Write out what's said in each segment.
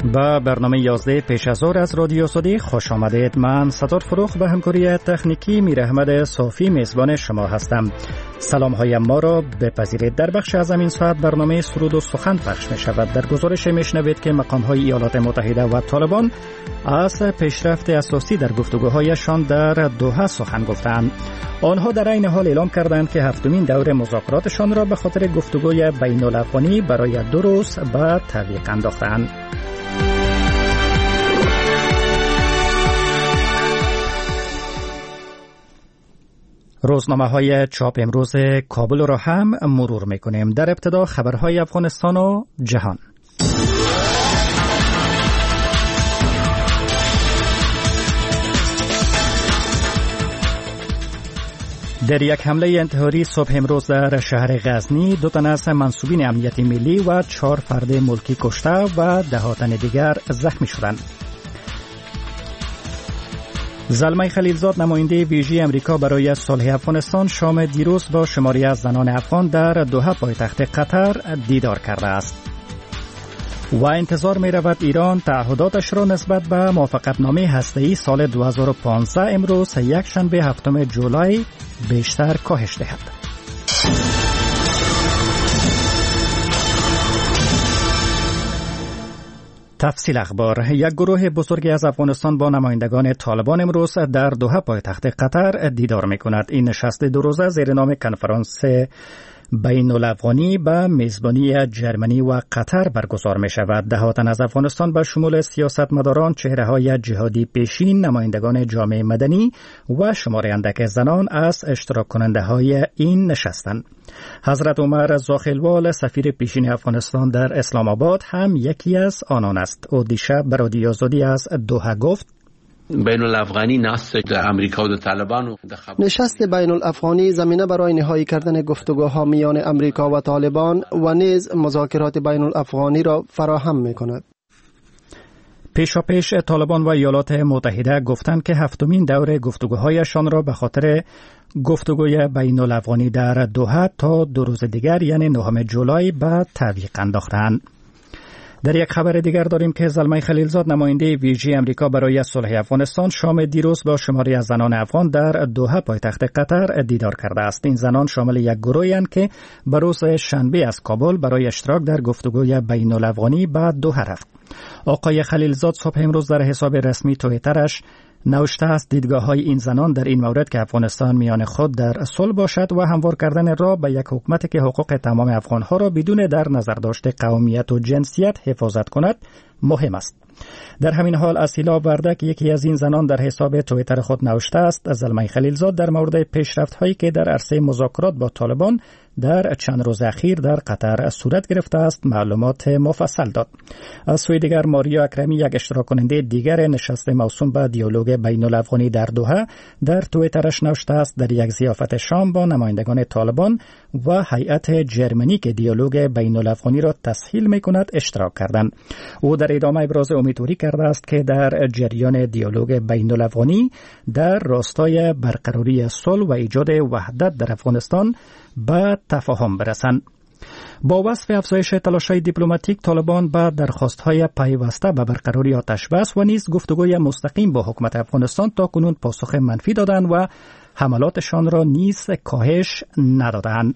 با برنامه 11 پیش از ظهر از رادیو صدیق خوش آمدید. من ستار فروخ به همکاری تکنیکی میر احمد صافی میزبان شما هستم. سلام های ما را بپذیرید. در بخش از این ساعت برنامه سرود و سخن پخش می شود. در گزارش می شنوید که مقام های ایالات متحده و طالبان از پیشرفت اساسی در گفتگوهایشان در دوحه سخن گفتند. آنها در این حال اعلام کردند که هفتمین دور مذاکراتشان را به خاطر گفتگوی بین الافغانی برای 2 روز به تعویق انداختند. روزنامه‌های چاپ امروز کابل را هم مرور می‌کنیم. در ابتدا خبرهای افغانستان و جهان. در یک حمله انتحاری صبح امروز در شهر غزنی 2 تن از منصوبین امنیت ملی و 4 فرد ملکی کشته و 10 تن دیگر زخمی شدند. زلمه خلیلزاد نماینده ویژه امریکا برای صلح افغانستان شام دیروز با شماری از زنان افغان در دوحه پایتخت قطر دیدار کرده است. و انتظار می رود ایران تعهداتش را نسبت به موافقتنامه هسته‌ای سال 2015 امروز یک شنبه 7 جولای بیشتر کاهش دهد. تفصیل اخبار. یک گروه بزرگی از افغانستان با نمایندگان طالبان امروز در دوحه پایتخت قطر دیدار می‌کند. این نشست 2 روزه زیر نام کنفرانس بین الافغانی به میزبانی جرمنی و قطر برگزار می شود. 10 تن از افغانستان به شمول سیاستمداران، چهره‌های جهادی پیشین، نمایندگان جامعه مدنی و شمار اندک زنان از اشتراک کننده های این نشستند. حضرت عمر زاخلوال سفیر پیشین افغانستان در اسلام آباد هم یکی از آنان است. او دیشب به رادیو آزادی از دوحه گفت: بین الافغانی نشست بین الافغانی زمینه برای نهایی کردن گفتگوها میان امریکا و طالبان و نیز مذاکرات بین الافغانی را فراهم می کند. پیشاپیش طالبان و ایالات متحده گفتند که هفتمین دور گفتگوهایشان را به خاطر گفتگوی بین الافغانی در دوحه تا 2 روز دیگر یعنی 9 جولای به تعویق انداختند. در یک خبر دیگر داریم که زلمه خلیلزاد نماینده ویژه امریکا برای صلح افغانستان شام دیروز با شماری از زنان افغان در دوحه پایتخت قطر دیدار کرده است. این زنان شامل یک گروهی اند که به روز شنبه از کابل برای اشتراک در گفتگوی بین الافغانی به دوحه رفت. آقای خلیلزاد صبح امروز در حساب رسمی توییترش نوشته است دیدگاه‌های این زنان در این مورد که افغانستان میان خود در صلح باشد و هموار کردن را به یک حکومت که حقوق تمام افغان‌ها را بدون در نظر داشته قومیت و جنسیت حفاظت کند مهم است. در همین حال اسیلا وردک یکی از این زنان در حساب توییتر خود نوشته است زلمه خلیلزاد در مورد پیشرفت‌هایی که در عرصه مذاکرات با طالبان در چند روز اخیر در قطر صورت گرفته است معلومات مفصل داد. از سوی دیگر ماریا اکرمی یک اشتراک کننده دیگر نشست موسوم به دیالوگ بین الافغانی در دوحه در توییترش نوشته است در یک ضیافت شام با نمایندگان طالبان و هیئت جرمنی که دیالوگ بین الافغانی را تسهیل می‌کند اشتراک کردند. او در ادامه ابراز امیدواری کرده است که در جریان دیالوگ بین الافغانی در راستای برقراری صلح و ایجاد وحدت در افغانستان به تفاهم برسند. با وصف افزایش تلاش‌های دیپلماتیک طالبان به درخواست‌های پیوسته به برقراری آتش‌بس و نیز گفتگوی مستقیم با حکومت افغانستان تاکنون پاسخ منفی دادند و حملاتشان را نیز کاهش ندادند.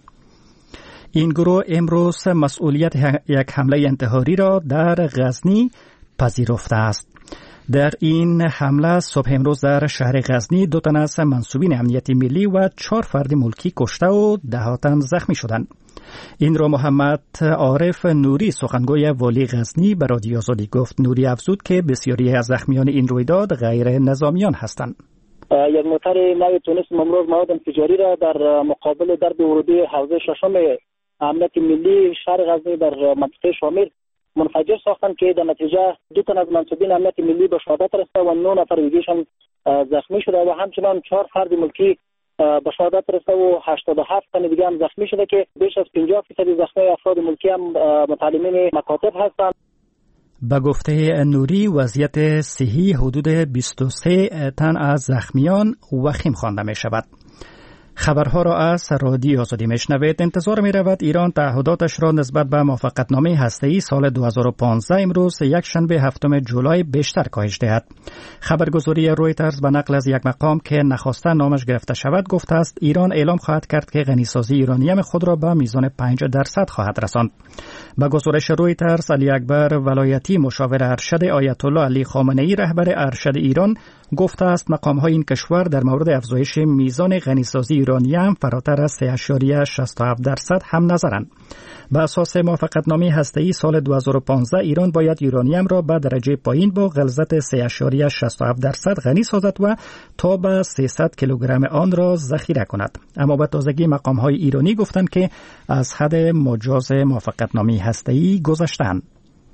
این گروه امروز مسئولیت یک حمله انتحاری را در غزنی پذیرفته است. در این حمله صبح امروز در شهر غزنی 2 تن از منصوبین امنیت ملی و 4 فرد ملکی کشته و 10 تن زخمی شدند. این را محمد عارف نوری سخنگوی والی غزنی به رادیو آزادی گفت. نوری افزود که بسیاری از زخمیان این رویداد غیر نظامیان هستند. یک موتر نوی تونس امروز مواد انفجاری را در مقابل درب ورودی حوزه ششم امنیت ملی شهر غزنی در منطقه شامل منفجر ساختند که در نتیجه 2 تن از منصوبین امنیت ملی به شهادت رسیده و 9 نفر دیگه‌شان زخمی شده و همچنان 4 فرد ملکی به شهادت رسیده و 87 تن دیگه هم زخمی شده که بیش از 50% زخمی افراد ملکی هم متعلمین مکاتب هستند. به گفته نوری وضعیت صحی حدود 23 تن از زخمیان وخیم خوانده می شود. خبرها را از رادیو آزادی میشنوید. انتظار می رود ایران تعهداتش را نسبت به موافقتنامه هسته‌ای سال 2015 امروز یک شنبه 7 جولای بیشتر کاهش دهد. خبرگزاری رویترز به نقل از یک مقام که نخواسته نامش گرفته شود گفته است ایران اعلام خواهد کرد که غنیسازی یورانیم خود را به میزان 5% خواهد رساند. با گزارش رویترز، علی اکبر ولایتی مشاور ارشد آیت الله علی خامنه‌ای رهبر ارشد ایران گفته است مقام‌های این کشور در مورد افزایش میزان غنیسازی یورانیم فراتر از 3.67% هم نظرند. به اساس موافقتنامه هسته‌ای سال 2015 ایران باید یورانیم را به درجه پایین با غلظت 3.67% غنی سازد و تا به 300 کیلوگرم آن را ذخیره کند. اما به تازگی مقام‌های ایرانی گفتند که از حد مجاز موافقتنامه هسته‌ای گذشتند.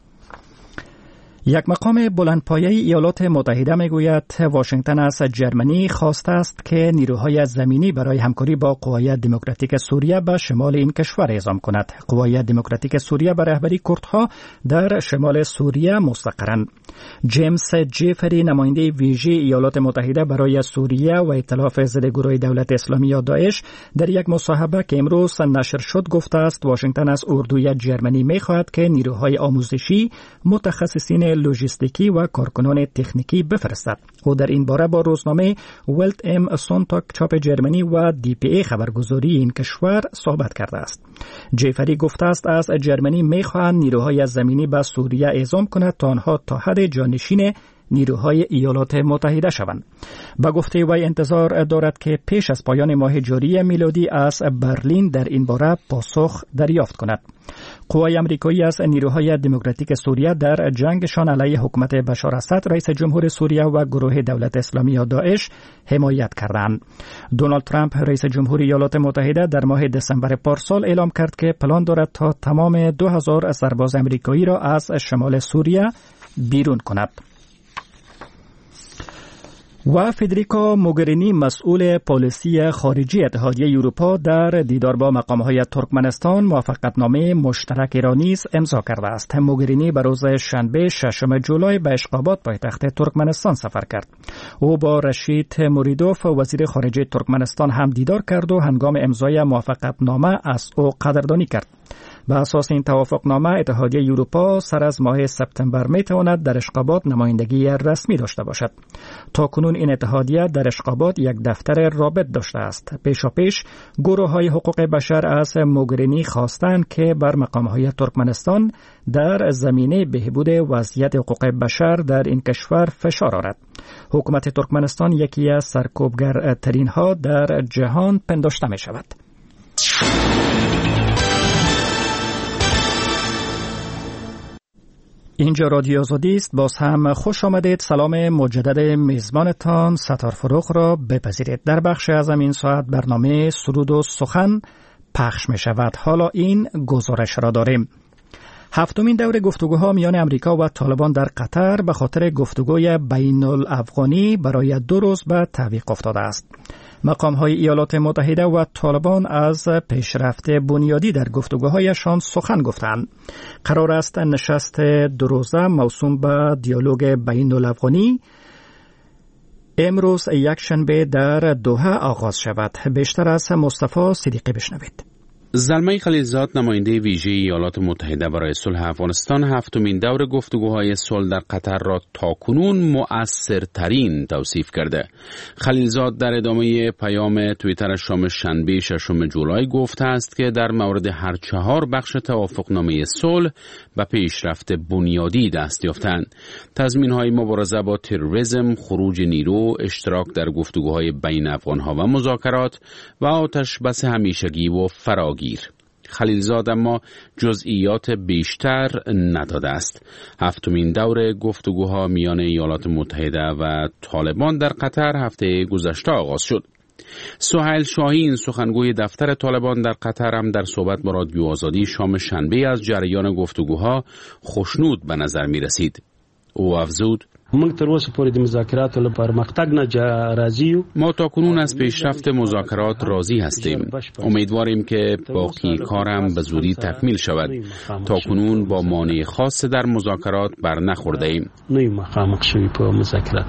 یک مقام بلندپایه ایالات متحده میگوید واشنگتن از جرمنی خواسته است که نیروهای زمینی برای همکاری با قوای دموکراتیک سوریه به شمال این کشور اعزام کند. قوای دموکراتیک سوریه به رهبری کردها در شمال سوریه مستقرند. جیمز جیفری نماینده ویژه ایالات متحده برای سوریه و ائتلاف ضد گروه دولت اسلامی یا داعش در یک مصاحبه که امروز نشر شد گفته است واشنگتن از اردوی جرمنی می‌خواهد که نیروهای آموزشی، متخصصین لوجستیکی و کارکنان تکنیکی بفرستد. او در این باره با روزنامه ولت ام سونتاگ چاپ جرمنی و دی پی ای خبرگزاری این کشور صحبت کرده است. جیفری گفته است از جرمنی می‌خواهند نیروهای زمینی به سوریه اعزام کند تا آنها تا حد جانشین نیروهای ایالات متحده شوند. با گفته وی انتظار دارد که پیش از پایان ماه جاری میلادی از برلین در این باره پاسخ دریافت کند. قوای آمریکایی از نیروهای دموکراتیک سوریه در جنگشان علیه حکومت بشار اسد رئیس جمهور سوریه و گروه دولت اسلامی یا داعش حمایت کردند. دونالد ترامپ رئیس جمهور ایالات متحده در ماه دسامبر پارسال اعلام کرد که پلان دارد تا تمام 2000 سرباز آمریکایی را از شمال سوریه بیرون کند. و فدریکا موگرینی مسئول پالیسی خارجی اتحادیه اروپا در دیدار با مقام‌های ترکمنستان موافقتنامه مشترک را نیز امضا کرده است. موگرینی به روز شنبه 6 جولای به اشخاباد پایتخت ترکمنستان سفر کرد. او با رشید موریدوف وزیر خارجه ترکمنستان هم دیدار کرد و هنگام امضای موافقتنامه از او قدردانی کرد. به اساس این توافقنامه اتحادیه اروپا سر از ماه سپتامبر میتواند در اشخاباد نمایندگی رسمی داشته باشد. تاکنون این اتحادیه در اشخاباد یک دفتر رابط داشته است. پیشاپیش گروه‌های حقوق بشر از موگرینی خواستند که بر مقام‌های ترکمنستان در زمینه بهبود وضعیت حقوق بشر در این کشور فشار آورد. حکومت ترکمنستان یکی از سرکوبگرترین ها در جهان پنداشته می شود. اینجا رادیو آزادی است. باز هم خوش آمدید. سلام مجدد میزبانتان ستار فروغ را بپذیرید. در بخش از این ساعت برنامه سرود و سخن پخش می شود. حالا این گزارش را داریم. هفتمین دور گفتگوها میان امریکا و طالبان در قطر به خاطر گفتگوی بین الافغانی برای 2 روز به تعویق افتاده است. مقام‌های ایالات متحده و طالبان از پیشرفت بنیادی در گفتگوهایشان سخن گفتند. قرار است نشست 2 روزه موسوم به دیالوگ بین الافغانی امروز یک شنبه در دوحه آغاز شود. بیشتر از مصطفی صدیقی بشنوید. زلمه خلیلزاد نماینده ویژه ایالات متحده برای صلح افغانستان هفتمین دور گفتگوهای صلح در قطر را تاکنون مؤثرترین توصیف کرده. خلیلزاد در ادامه پیام توییترش شام شنبه 6 جولای گفته است که در مورد هر 4 بخش توافقنامه صلح به پیشرفت بنیادی دست یافتند. تضمین‌های مبارزه با تروریسم، خروج نیرو، اشتراک در گفتگوهای بین افغان‌ها و مذاکرات و آتش بس همیشگی و فراگیر. خلیلزاد اما جزئیات بیشتر نداده است. هفتمین دور گفتگوها میان ایالات متحده و طالبان در قطر هفته گذشته آغاز شد. سهیل شاهین سخنگوی دفتر طالبان در قطر هم در صحبت با رادیو آزادی شام شنبه از جریان گفتگوها خوشنود به نظر می رسید. او افزود: ما تاکنون از پیشرفت مذاکرات راضی هستیم. امیدواریم که باقی کارم به زودی تکمیل شود. تاکنون با مانع خاص در مذاکرات بر نخورده ایم.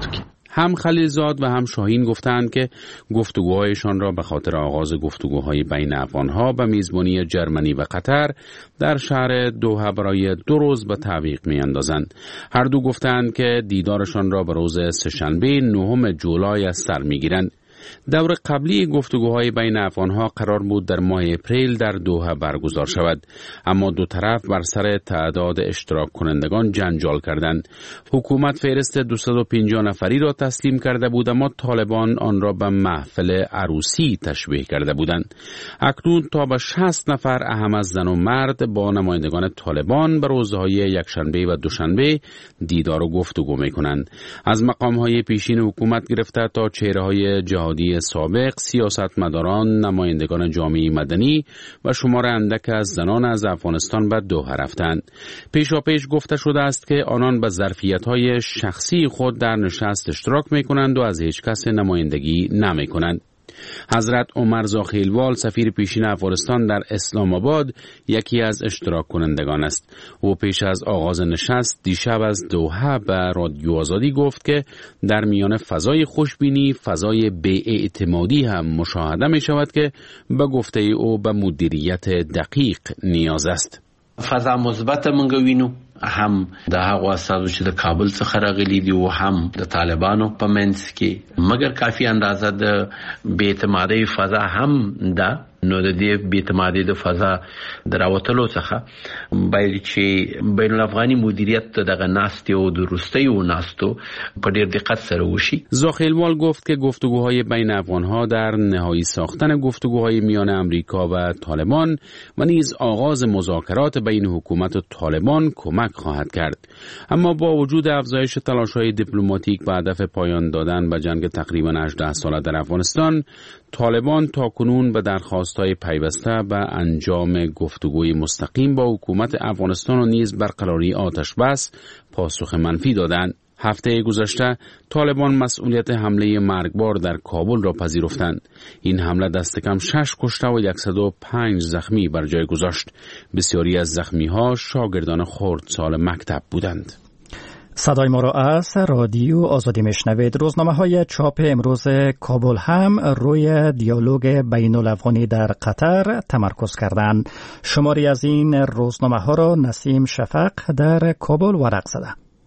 هم خلیلزاد و هم شاهین گفتند که گفتگوهایشان را به خاطر آغاز گفتگوهای بین افغانها به میزبانی جرمنی و قطر در شهر دوحه برای 2 روز به تعویق می‌اندازند. هر دو گفتند که دیدارشان را به روز سه‌شنبه 9 جولای از سر می‌گیرند. دور قبلی گفتگوهای بین افغانها قرار بود در ماه اپریل در دوحه برگزار شود، اما دو طرف بر سر تعداد اشتراک کنندگان جنجال کردند. حکومت فهرست 250 نفری را تسلیم کرده بود، اما طالبان آن را به محفل عروسی تشبیه کرده بودند. اکنون تا به 60 نفر اهم از زن و مرد با نمایندگان طالبان به روزهای یکشنبه و دوشنبه دیدار و گفتگو می‌کنند. از مقام‌های پیشین حکومت گرفته تا چهره‌های جهادی سابق، سیاستمداران، نمایندگان جامعه مدنی و شمار اندک از زنان از افغانستان به دوحه رفتند. پیشاپیش گفته شده است که آنان به ظرفیت‌های شخصی خود در نشست اشتراک می‌کنند و از هیچ کس نمایندگی نمی‌کنند. حضرت عمر زاخیلوال سفیر پیشین افغانستان در اسلام آباد یکی از اشتراک کنندگان است. او پیش از آغاز نشست دیشب از دوحه به رادیو آزادی گفت که در میان فضای خوشبینی فضای بی‌اعتمادی هم مشاهده می شود که به گفته او به مدیریت دقیق نیاز است. فضا مثبت منګ وینو، هم د هغه اساسو چې د کابل څخه راغلي دي او هم د طالبانو په منځ کې، مګر کافي اندازه د بی‌اعتمادۍ فضا هم ده. نو د دې بی‌اعتمادۍ د فضا دراوتلو څخه باید چې بین الافغاني مدیریت دغه ناستي او درستی او ناستو په ډیر دقت سره وشي. زاخیلوال گفت که گفتگوهای بین افغانها در نهایی ساختن گفتگوهای میان امریکا و طالبان و نیز آغاز مذاکرات بین حکومت و طالبان کمک خواهد کرد. اما با وجود افزایش تلاش‌های دیپلماتیک به هدف پایان دادن به جنگ تقریباً 18 ساله در افغانستان، طالبان تاکنون به درخواست‌های پیوسته به انجام گفتگوی مستقیم با حکومت افغانستان و نیز برقراری آتش بس پاسخ منفی دادند. هفته گذشته طالبان مسئولیت حمله مرگبار در کابل را پذیرفتند. این حمله دست کم 6 کشته و 105 زخمی بر جای گذاشت. بسیاری از زخمی‌ها شاگردان خردسال مکتب بودند. صدای ما را از رادیو آزادی میشنوید. روزنامه‌های چاپ امروز کابل هم روی دیالوگ بین الافغانی در قطر تمرکز کردند. شماری از این روزنامه‌ها را نسیم شفق در کابل ورق زده.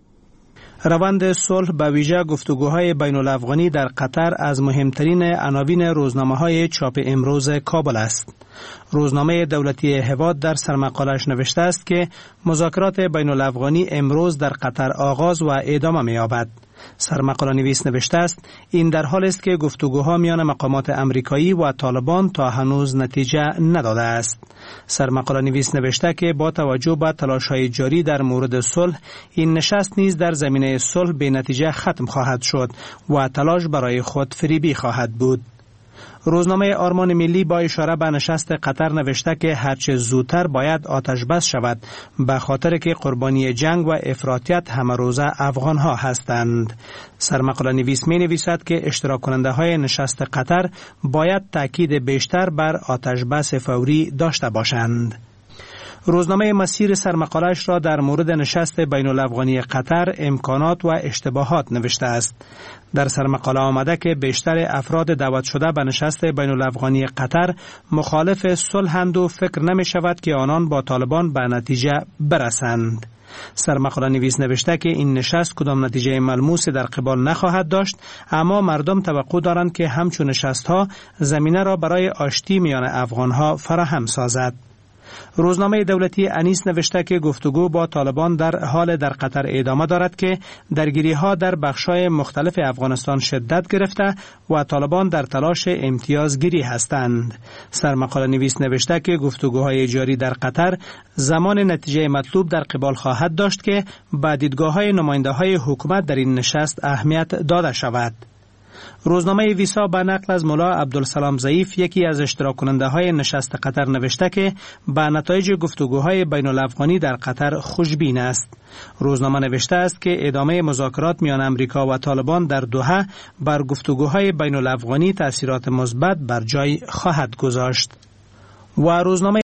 روند صلح به ویژه گفتگوهای بین الافغانی در قطر از مهمترین عناوین روزنامه‌های چاپ امروز کابل است. روزنامه دولتی هواد در سرمقاله‌اش نوشته است که مذاکرات بین الافغانی امروز در قطر آغاز و ادامه می‌یابد. سرمقاله نویس نوشته است این در حال است که گفتگوها میان مقامات امریکایی و طالبان تا هنوز نتیجه نداده است. سرمقاله نویس نوشته که با توجه به تلاش‌های جاری در مورد صلح، این نشست نیز در زمینه صلح به نتیجه ختم خواهد شد و تلاش برای خود فریبی خواهد بود. روزنامه آرمان ملی با اشاره به نشست قطر نوشته که هرچه زودتر باید آتش بس شود، به خاطر که قربانی جنگ و افراطیت همه روزه افغانها هستند. سرمقاله نویس می نویسد که اشتراک کننده های نشست قطر باید تاکید بیشتر بر آتش بس فوری داشته باشند. روزنامه مسیر سرمقاله‌اش را در مورد نشست بین الافغانی قطر امکانات و اشتباهات نوشته است. در سرمقاله آمده که بیشتر افراد دعوت شده به نشست بین الافغانی قطر مخالف صلح‌اند و فکر نمی شود که آنان با طالبان به نتیجه برسند. سرمقاله نویس نوشته که این نشست کدام نتیجه ملموسی در قبال نخواهد داشت، اما مردم توقع دارند که همچون نشست‌ها زمینه را برای آشتی میان افغان‌ها فراهم سازد. روزنامه دولتی انیس نوشته که گفتگو با طالبان در حال در قطر ادامه دارد که درگیری‌ها در بخش‌های مختلف افغانستان شدت گرفته و طالبان در تلاش امتیازگیری هستند. سرمقاله نویس نوشته که گفتگوهای جاری در قطر زمان نتیجه مطلوب در قبال خواهد داشت که به دیدگاه‌های نماینده‌های حکومت در این نشست اهمیت داده شود. روزنامه ویسا به نقل از مولا عبدالسلام ضعیف یکی از اشتراک کننده های نشست قطر نوشته که به نتایج گفتگوهای بین الافغانی در قطر خوشبین است. روزنامه نوشته است که ادامه مذاکرات میان امریکا و طالبان در دوحه بر گفتگوهای بین الافغانی تأثیرات مثبت بر جای خواهد گذاشت. و روزنامه